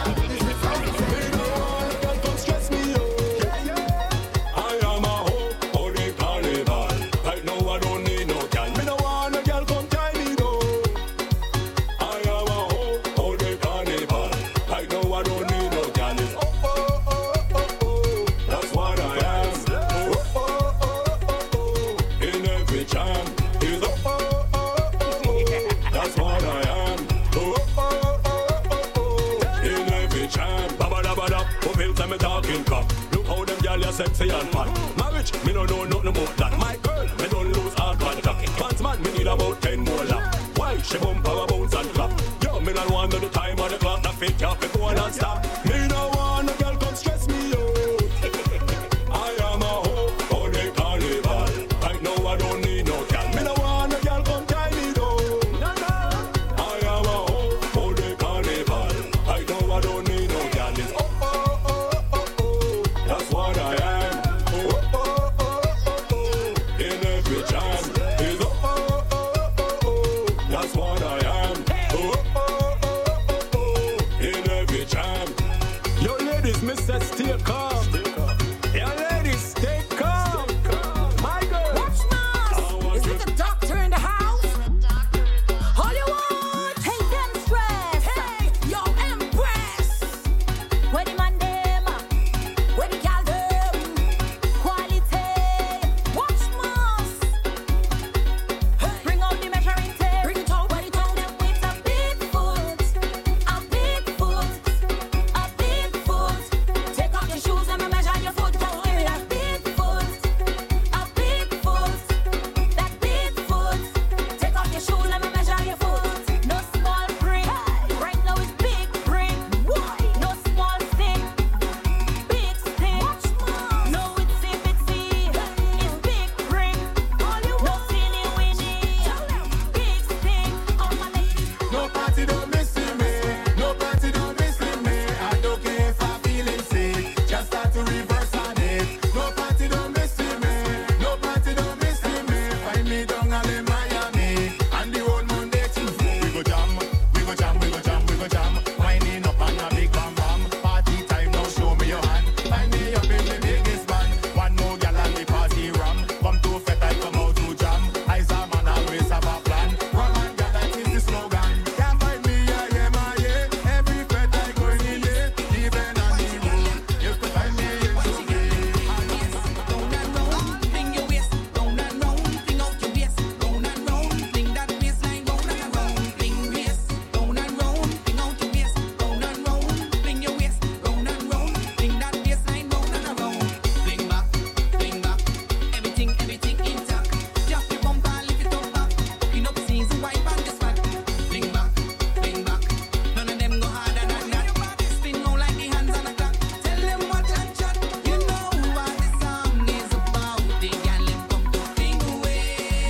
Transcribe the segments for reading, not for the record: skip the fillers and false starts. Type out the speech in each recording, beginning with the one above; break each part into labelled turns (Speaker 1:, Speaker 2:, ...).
Speaker 1: Sexy and fat. Marriage, me no know nothing about that. My girl, me don't lose all contact. Pants man, me need about 10 more lap. Why she bump power bounce and clap? Yo, me not want the time on the clock. That fit up and go and stop. Me no want a girl come stress me out. I am a hoe for the carnival. Right now I don't need no girl. Me no want a girl come tie me down. I am a hoe for the carnival. Right now I don't need no girl. It's that's what I am. In every jam, is that's what I am. In every jam. Yo ladies, Mr. Stay calm. Yo ladies, stay calm. My girl.
Speaker 2: What's now? Is it the doctor in the house? All you want, take them stress. Hey, yo, Empress. Where the man them? Where the gal them? Quality. Watch mouse. Bring out the measuring tape. Bring it out. Where the tongue them with a big foot. A big foot. A big foot. Take off your shoes and measure your foot. Just give me that big foot. A big foot. That big foot. Take off your shoes and measure your foot. No small print. Right now it's big print. Why? No small stick. Big stick. No itsy bitsy. It's big print. No teeny weeny. Big stick on my leg.
Speaker 3: No party don't missing me. No party don't missing me. I don't care if I'm feeling sick. Just start to reverse on it. No party don't missing me. No party don't missing me. Find me down all in Miami. And the whole Monday, Tuesday. We go jam, we go jam, we go jam, we go jam. Winding up on a big bam bam. Party time now, show me your hand. Find me up in the biggest band. One more gal and the party ram. Come to fet, I come out to jam. I's a man always have a plan. Rum and gal, that is the slogan. Can't find me, yeah, yeah, my yeah. Every fet I go in the day. Even on the road, you can find me in the day.
Speaker 4: Round and round, fling your waist. Round and round, fling out your waist. Round and round, fling that waistline. Round and round, fling waist. Round and round, fling out your waist. Round and round, fling your waist. Round and round, fling that waistline. Round and round, fling back, fling back. Everything intact. Just your bumper, lift it up back. Clean up season, wipe and just back. Fling back, fling back. None of them go harder than that. Spin round like the hands on a clock. Tell them what and chat. You know what the song is about. The gal them come to fling away,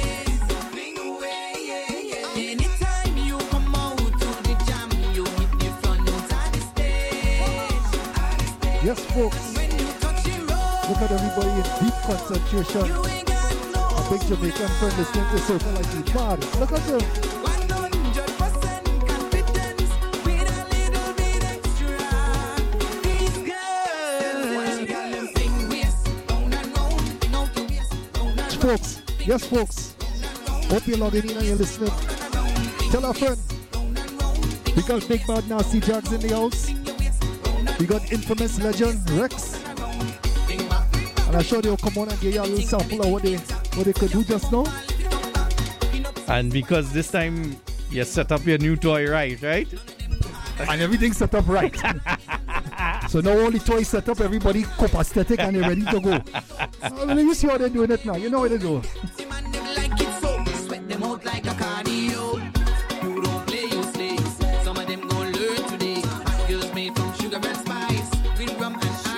Speaker 4: yeah. Anytime you come out to the jam, you hit the front out of the stage.
Speaker 5: Yes, folks.
Speaker 4: When you touch the road,
Speaker 5: Look at everybody in deep concentration.
Speaker 4: you ain't got no
Speaker 5: A big Jamaican friend listening to Soca like the bad. Look at them.
Speaker 4: 100% confidence with a little bit extra. These girls, gal them fling waist, round and round, fling out your waist, round and round.
Speaker 5: Folks. Yes, folks. Hope you're logging in and you're listening. Tell a friend. We got Big Bad Nasty Jags in the house. We got infamous legend Rex. And I showed you come on and give you a little sample of what they could do just now.
Speaker 6: And because this time you set up your new toy right?
Speaker 5: And everything's set up right. So now all the toys set up, everybody copacetic and they're ready to go. You see how they're doing it now. You know what they do.
Speaker 4: Man, them like it so, sweat them out like a cardio. You don't play, you slaves. Some of them gon' learn today. Girls made from sugar and spice, with rum and ice.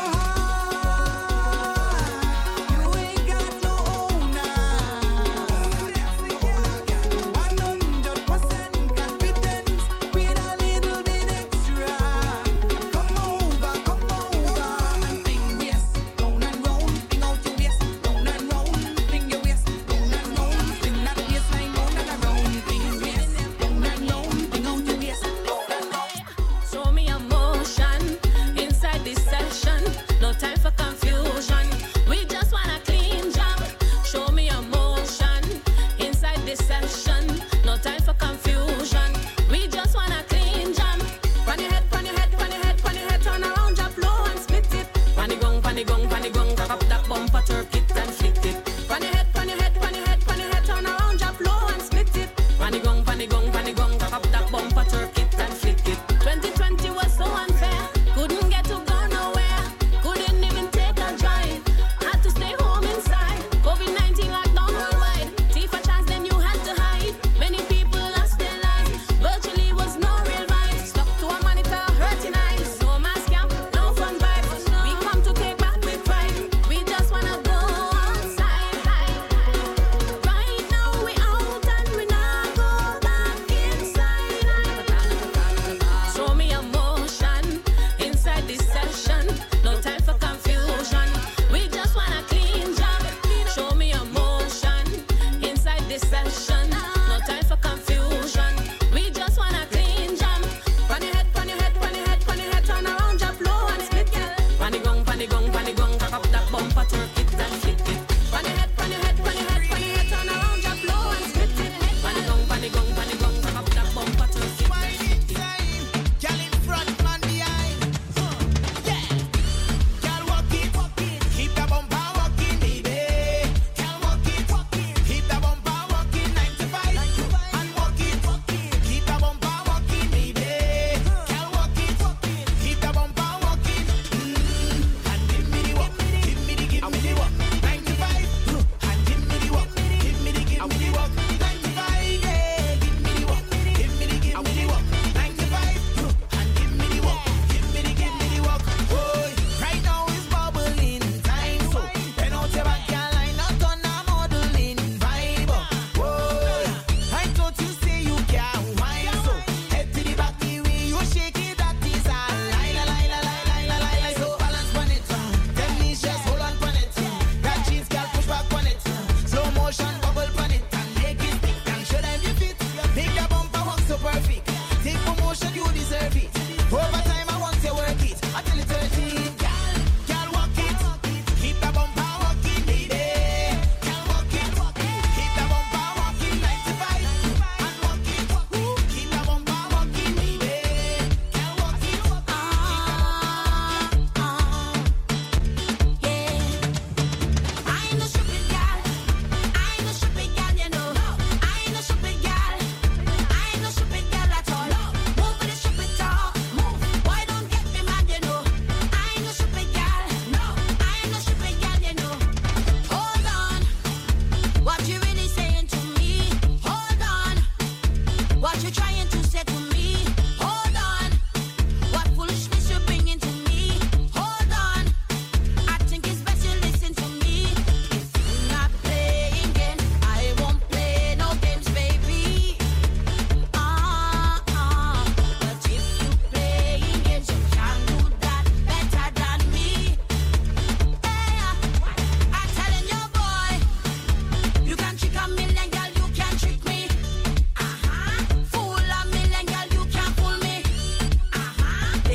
Speaker 4: You ain't got no owner. 100% confidence with a little bit extra. Come over and fling waist, round and round, fling out your waist, round and round, fling your waist, round and round, fling that waistline round and around.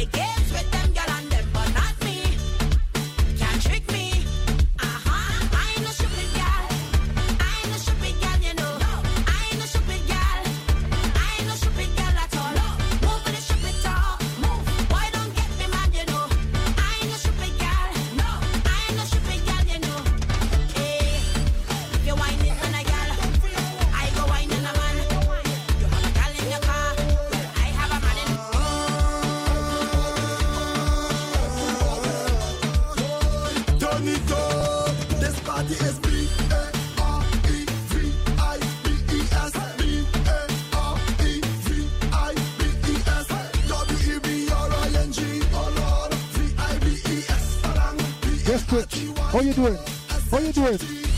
Speaker 2: play games with them girl and them, but not me. Can't trick me. I ain't no stupid girl. I ain't no stupid girl, you know. I ain't no stupid girl. I ain't no stupid girl at all. Move with the stupid talk. Move. Boy, don't get me mad, you know. I ain't no stupid girl. No, I ain't no stupid girl, you know. Hey, if you whining on a girl, I go whining a man. You have a girl in your car, I have a man in.
Speaker 3: Turn it up. This party is B-A-R-E-V-I-B-E-S. B-A-R-E-V-I-B-E-S. W-E-B-R-I-N-G. Oh Lord. V-I-B-E-S.
Speaker 5: Yes, Twitch. How you doing? How you doing?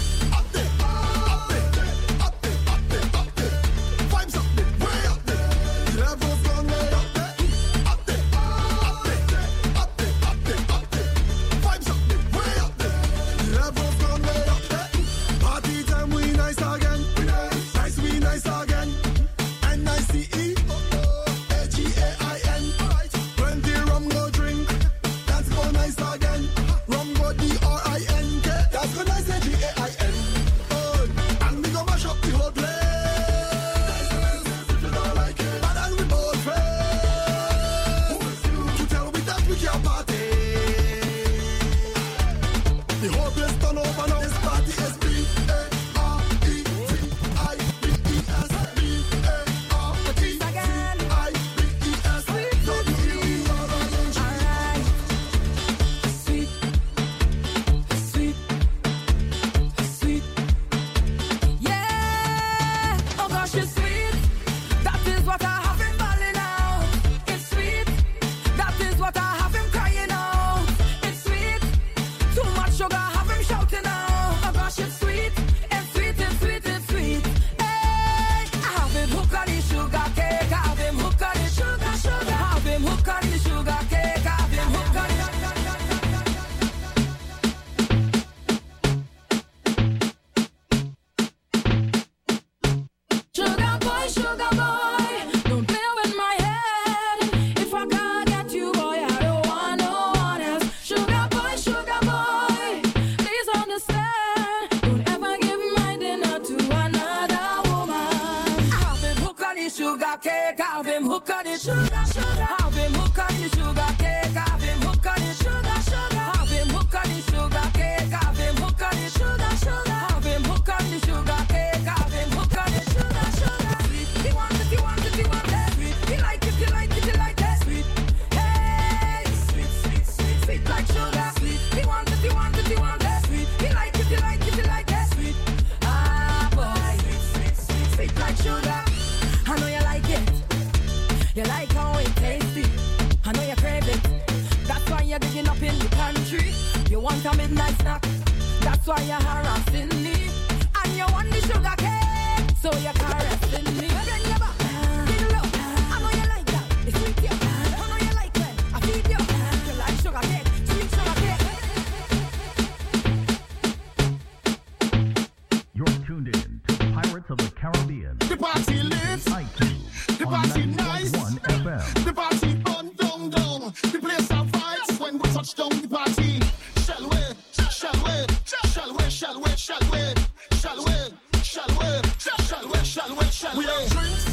Speaker 3: Vibes up there, way up there. The level's gone way up there. Up there, up there, up there, up there, up there. Vibes up there, way up there. The level's gone way up there. Party time, we nice again. Nice, we nice again. N-I-C-E, A-G-A-I-N. 20 rum go drink. That's go nice again. Rum go D-R-I-N-K. That's go nice A-G-A-I-N. And we go mash up the whole place. If you don't like it, but then we both friends. To tell me that we can't party. The whole place turn over now. This party is B-A-R-E-V-I-B-E-S. B-A-R-E-V-I-B-E-S. W-E-B-R-I-N-G.
Speaker 2: Alright. Sweet. Sweet. Sweet. Yeah. Oh gosh, it's sweet. That is what I have him balling out. It's sweet. That is what I have him crying out. It's sweet. Too much sugar, have him shouting out. Oh gosh, it's sweet. It's sweet, it's sweet, it's sweet. Hey, I have him hooked on the sugar cake. I have him hooked on the sugar. I have him hooked on the sugar cake. I have him hooked on the sugar boy, don't play with my head. If I can't get you, boy, I don't want no one else. Sugar boy, please understand. Don't ever give my dinner to another woman. I have him hooked on the sugar cake. I have him hooked on the sugar. I have him hooked on the sugar cake. I have him hooked on the sugar. I have him hooked on the sugar cake. I have him hooked on the sugar. I have him hooked on the sugar cake. I have him hooked on the sugar. Sweet. He want it, he want it, he want it. Sweet. He like it, he like it, he like it. Sweet. Hey, sweet, sweet, sweet, sweet like sugar. Sweet. He want it, he want it, he want it. Sweet. He like it, he like it, he like it. Sweet. Ah boy, sweet, sweet, sweet, sweet like sugar. I know you like it. You like how it tasty. I know you crave it. That's why you're digging up in the pantry. You want a midnight snack. That's why you're harassing me. And you want the sugar cake. So you're caressing me. Bend your back. Give it up. I know you like that. It's sweet, yeah. I know you like when I feed you. You like sugar cake. Sweet sugar cake.
Speaker 7: You're tuned in to Pirates of the Caribbean.
Speaker 3: The party lit.
Speaker 7: iTunes
Speaker 3: The
Speaker 7: on
Speaker 3: party nice.
Speaker 7: 91 FM.
Speaker 3: The party on down down. The place of vibes when we touch down the party. Shall we? Shall we? Shall we? Shall we? Shall we? Shall we? Shall we? Shall we? Shall we? Shall we? We have drinks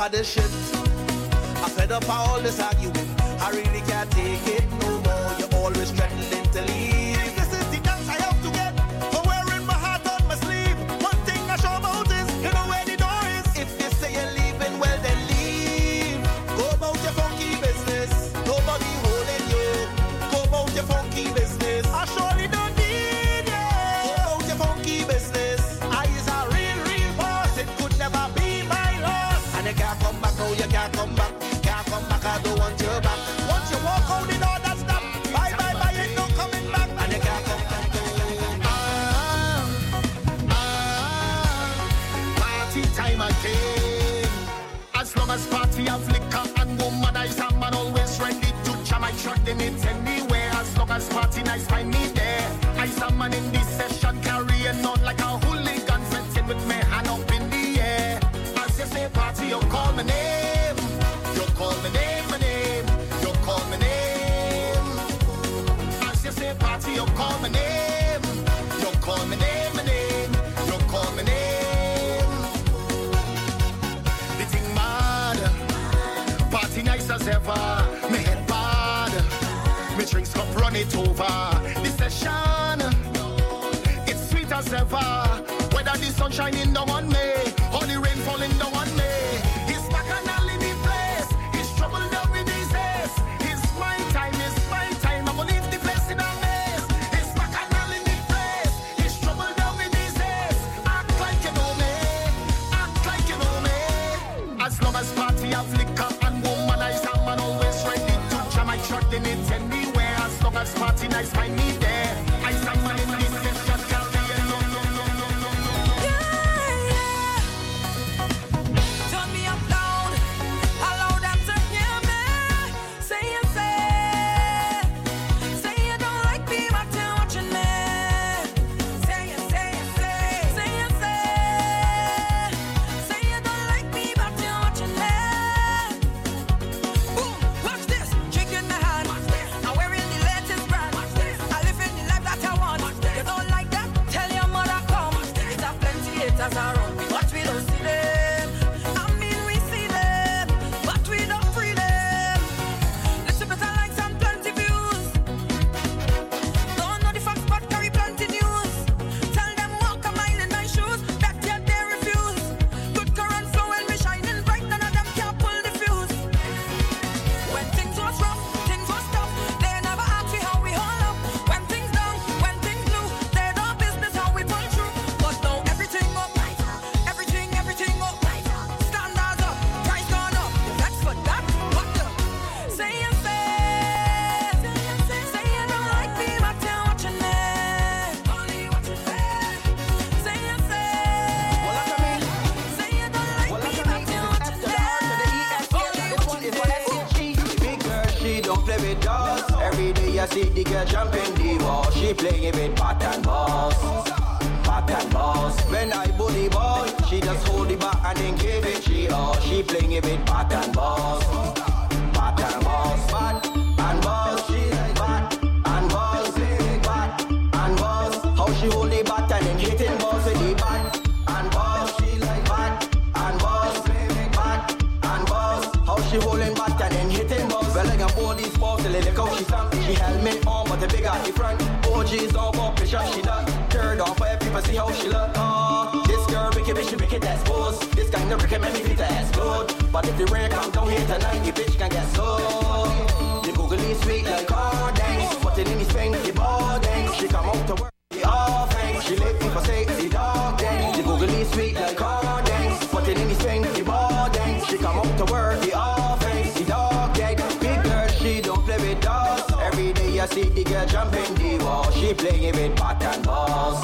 Speaker 8: of this shit. I fed up all this arguing. I really can't take it no more. You're always threatening to leave. This is the dance I have to get for wearing my heart on my sleeve. One thing I sure about is, you know where the door is. If you say you're leaving, well then leave. Go about your funky business. Nobody holding you. Go about your funky business. I surely don't need you. Go about your funky business. I is a real boss. It could never be my loss. And you can't come back, no, you can't come back. Can't come back, I don't want you back. Once you walk out the door, that's stop. Bye, ain't no coming back. And you can't come back.
Speaker 3: Party time again. As long as party and liquor and womanizer, man always ready to jam. I truck them it anywhere. As long as party nice, find me there. I some man in this session carrying on like a hooligan, fetting with my hand up in the air. As you say party, you call my name. You call my name, my name. You call my name. As you say party, you call my name. You call my name, my name. You call my name. The thing mad. Party nice as ever. Me head bad. Me drinks cup run it over. The session, it's sweet as ever. Whether the sun shining down on me or the rain falling down on me, it's bacchanal in the place. It's trouble down with his ass. It's my time. I'm gonna leave the place in a mess. It's bacchanal in the place. It's trouble down with his ass. Act like you know me. Act like you know me. As long as party have liquor and womanizer, man always ready to jam. I truck in it anywhere. As long as party nice, find me there. I some man in this session carrying on.
Speaker 2: Turn me up loud, allow them to hear me. Say you don't like me, but you're watching me. Say you don't like me, but you're watching me. Boom, watch this, drink in the hand. I'm wearing the latest brand. I live in the life that I want. You don't like that? Tell your mother come. It's a plenty haters around, but we don't see them. I mean we see them, but we don't free them. Little bit of likes and plenty views. Don't know the facts, but carry plenty news. Tell them walk a mile in my shoes. That yet they refuse. Good current flow and we shining bright. None of them can pull the fuse. When things was rough, things was tough. They never ask me how we hold up. When things down, when things blue, they don't business how we pull through. But now everything up, everything up. Standards up, price gone up. That's for that. What the? Say you don't like me, but you're watching me. Only watching me. Say you don't like me, but you're watching me.
Speaker 8: Big girl, she don't play with dolls. Every day I see the girl jumping the wall. She playing with bat and balls. When I bully ball, she just hold the bat and then give it she all. She playing with bat and balls. Bat and balls. She like bat and balls. Bat and balls. How she hold the bat and then hitting balls with the bat and balls. She like bat and balls. Bat and balls. How she holding bat and then hitting balls. Well, I can pull these balls till they look how she stand. She helmet on, but the big at the front. OG's on for picture, she done. Third off for people see how she look. This girl wicked, she wicked as pose. This kind of wicked make me fit to explode. But if the rain come down here tonight, the bitch can get slow. The googly sweet like Cardang. Put it in his thing, the ball dang. She come out to work, the offering. She let people say the dog dang. The googly sweet like Cardang. Put it in his thing, the ball dang. She come out to work, the offering. The dog dang. Big girl, she don't play with dolls. Every day I see the girl jumping the wall. She playing with bat and balls.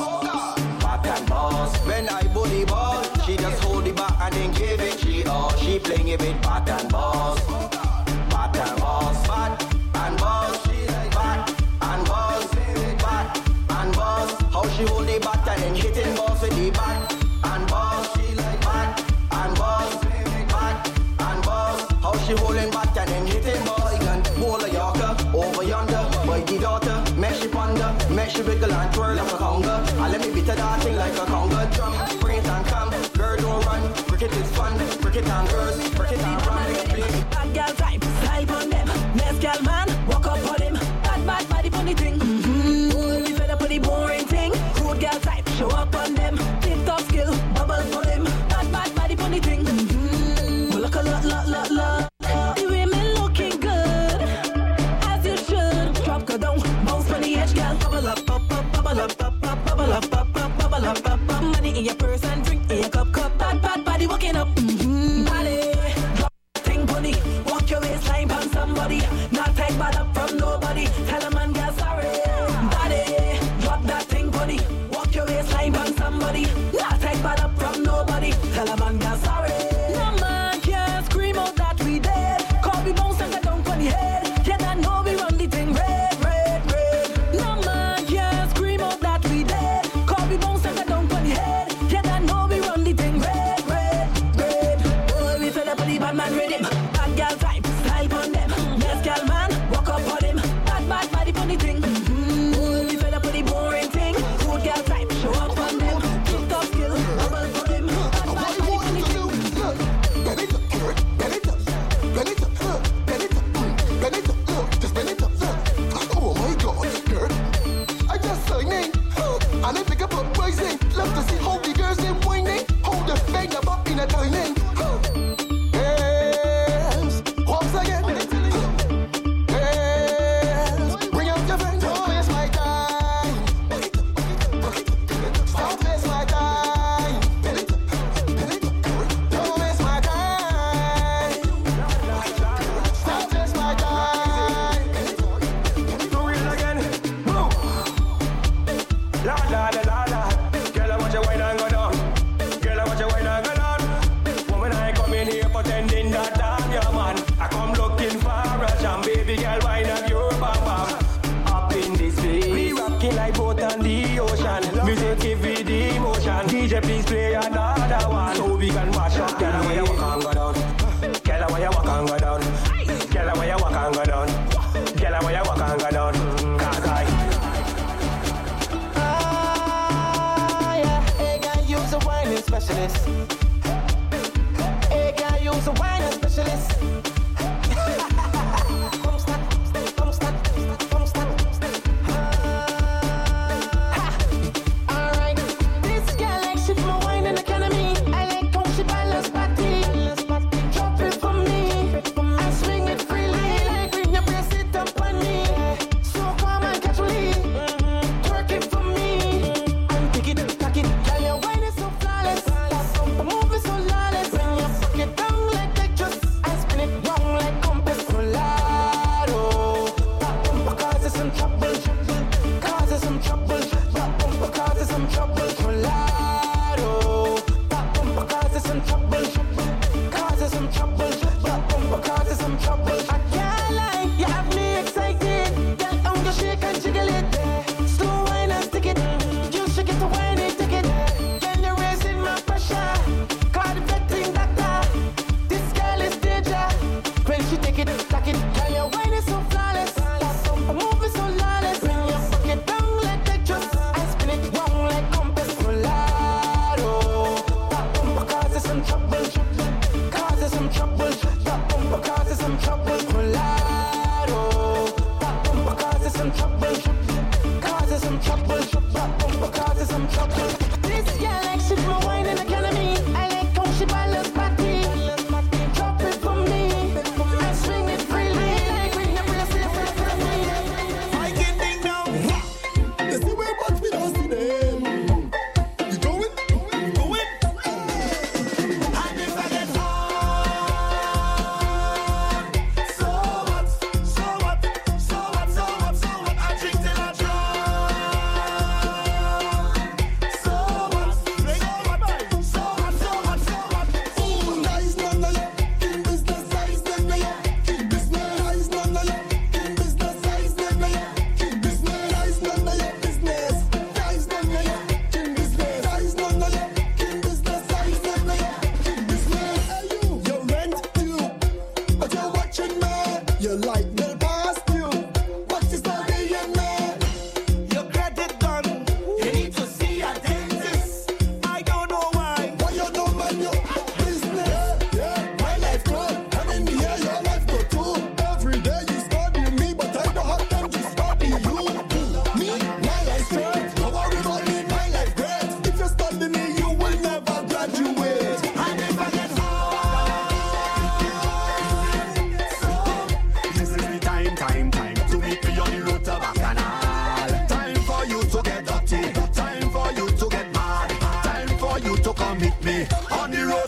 Speaker 8: When I bully ball, she just hold the bat and then give it she all. She playing it with bat and balls. Bat and balls. She like bat and balls. Bat and balls. How she hold the bat and then hitting balls with the bat and balls. She like bat and balls. Bat and balls. How she holding bat and then hitting balls. Bowl of Yorker over yonder. Boy, the daughter, make she ponder, make she wiggle and twirl like a conga. And let me beat her dancing like a conga drum. Bring it and come, girl don't run. Cricket is fun, cricket and girls, cricket and run. Please.
Speaker 2: Bad girl type, style on them. Next girl man, walk up on him. Bad body funny thing. Mm-hmm. We fed up with the boring thing. Good girl type, show up on them. Tip top skill, bubble for him. Bad body funny thing. Mm-hmm. Look a lot. The women looking good, as you should. Drop go down, bounce on the edge, girl. Bubble up, bubble up, bubble up, bubble up. Money in your purse and drink in your cup. Bad body walking up. Mm-hmm. Body, drop thing bunny. Walk your waistline on somebody. Not take bad up from nobody. Tell a man, girl, sorry. Body, drop that thing bunny. Walk your waistline on somebody. Not take bad up from nobody. Tell a man, girl, sorry. No man can scream out that we dead. Call we bounce and get down on the head. Yeah, I know we run the thing red. No man can scream out that we dead. Call we bounce and get down on the head. Yeah, I know we run the thing red. Oh, we fed up with the bad man rhythm. Bad girl type, style on them. Yes, girl man, walk up on him. Bad body funny thing. Oh, we fed up with the boring thing. Good girl type, show up on them. Tip top skill, bubble for him. Bad body funny thing.
Speaker 3: Oh my God, girl! I just signing, and I pick up a rising. Love to see how the girls they whining, how the bang up in a dining. Hands, once again. Hands, bring out your friends. Don't waste my time. Don't waste my time. Don't waste my time. Don't waste my time.
Speaker 8: Do it again. Woo. La. Girl, I want you wine and go down. Girl, I want you wine and go down. Woman, I come in here pretending that I'm your man. I come looking for a jam, baby girl, wine up your bam. Up in this place, we rocking like boat on the ocean. Music give me the emotion. DJ, please play another one so we can mash up. Girl, I want you walk and go down. Girl, I want you walk and go down. Girl, I want you walk and go down. Girl, I want you walk and go down. Cause
Speaker 3: Hey, girl, you's a whining specialist. Hey, girl, you's a whining specialist. Come stop. Alright, this girl like she from a whining academy. I like how she balance body. Drop it for me. I swing it freely. Like when you press it up on me. So calm and casually. Twerk it for me. And pick it, tack it. Girl, your wine is so flawless. The move is so lawless. When you fuck it down like Tetris, I spin it round like compass. Rolado. That bumper causes some trouble. Causes some trouble. That bumper causes some trouble. Rolado. That bumper causes some trouble. Causes some trouble. That bumper causes some trouble. I can't lie, you have me excited. Girl, I'm gonna shake and jiggle it. Slow wine and stick it. You shake it to wine and take it. Girl, you're raising my pressure. Call the vetting doctor. This girl is danger. When she take it, tack it. Girl, your wine is so flawless. The move is so lawless. When you fuck it down like Tetris, I spin it round like compass. Rolado. That bumper causes some trouble. Causes some trouble. That bumper causes some trouble. Rolado. That bumper causes some trouble. Causes some trouble. That bumper causes some trouble. This girl like she from a whining academy. I like how she balance body. Drop it for me. I swing it freely. Like when you press it for me.
Speaker 9: I can't think now. They see where but we don't see them. We going. And if I get hard, so what? I drink till I drunk.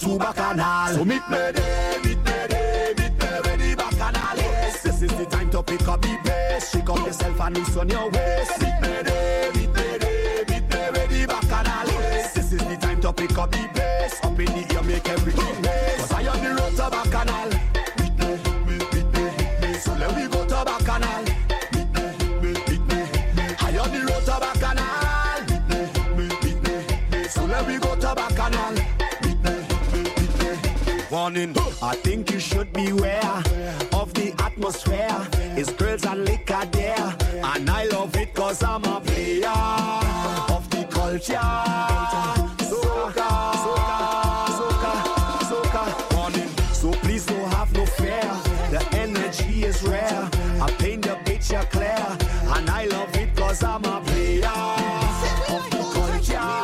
Speaker 3: to Bacchanal. So meet me there, meet me where the Bacchanal is. This is the time to pick up the pace. Shake up yourself and loosen your waist. Meet me there, meet me where the Bacchanal is. This is the time to pick up the pace. Up in the air, make everything race. 'Cause I am the road to Bacchanal. Meet me. So let me go to Bacchanal. Meet me. I am the road to Bacchanal. Meet me. So let me go to Bacchanal. Meet me. Warning, I think you should beware of the atmosphere. It's girls and liquor there, and I love it 'cause I'm a player of the culture. Soca. Warning, so please don't have no fear. The energy is rare. I paint the picture clear, and I love it 'cause I'm a player of the culture.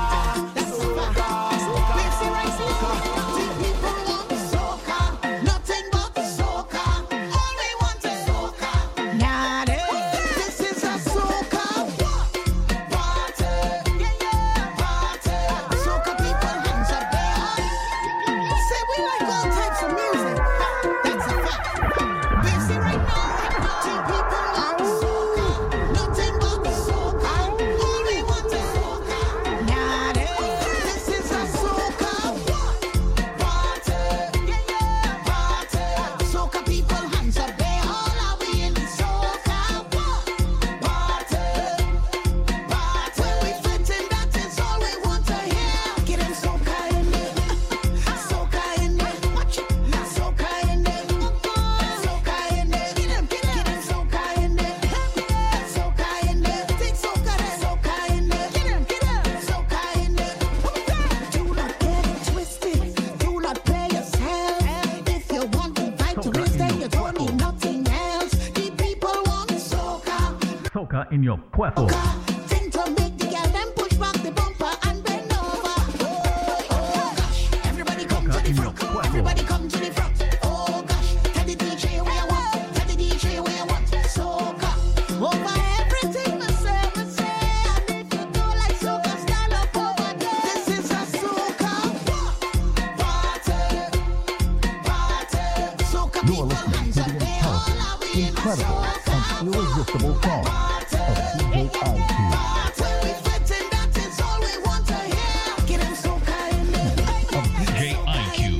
Speaker 7: Soca in your cuerpo.
Speaker 2: Think to make the girl them push back the bumper and bend over. Oh gosh, everybody come to the front. Everybody come to the front. Oh gosh, tell the DJ where you want. Tell the DJ where you want. Soca over everything me say. And if you don't like soca, stand up over there. This is a soca party. Soca people hands up there. All are we in the
Speaker 7: Incredible and irresistible song of DJ IQ.
Speaker 10: DJ IQ.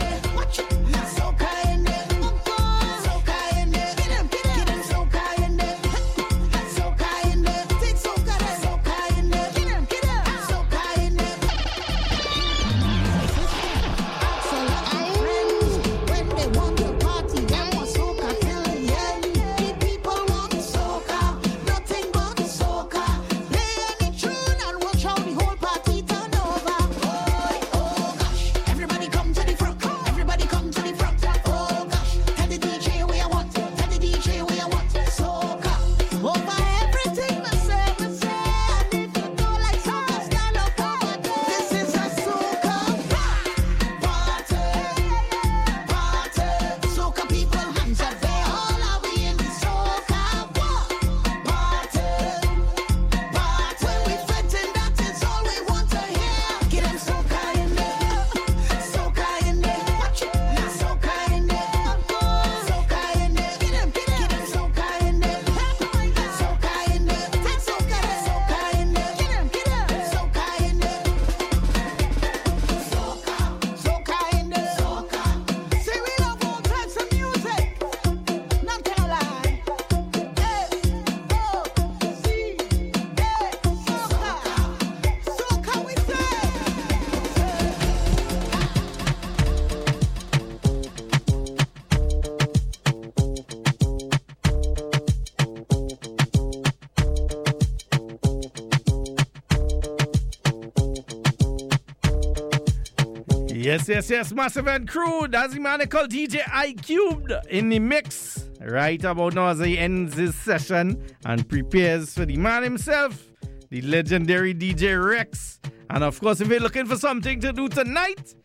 Speaker 6: Yes, Massive and Crew. That's the man called DJ iCubed in the mix right about now as he ends his session and prepares for the man himself, the legendary DJ Rex. And of course, if you're looking for something to do tonight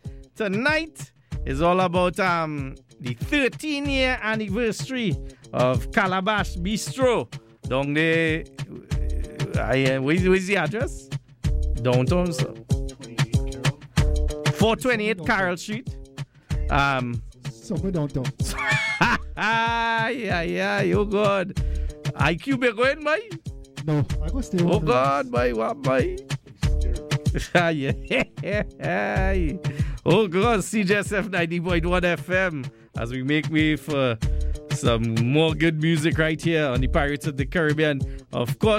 Speaker 6: is all about the 13-year anniversary of Calabash Bistro down there. Where's the address? Downtown, sir. 428 Carroll Street.
Speaker 5: Somewhere downtown.
Speaker 6: Yeah, oh God. IQ be going, boy?
Speaker 5: No, I go stay
Speaker 6: Oh
Speaker 5: home.
Speaker 6: God, boy, what, boy? Yeah. Oh God, CJSF 90.1 FM as we make way for some more good music right here on the Pirates of the Caribbean. Of course,